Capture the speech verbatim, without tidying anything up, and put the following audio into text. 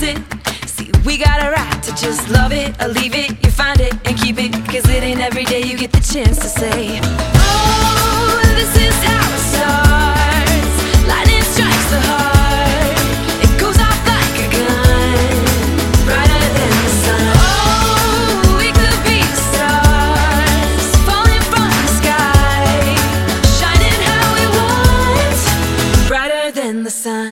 it. See, we got a right to just love it or leave it. You find it and keep it, cause it ain't every day you get the chance to say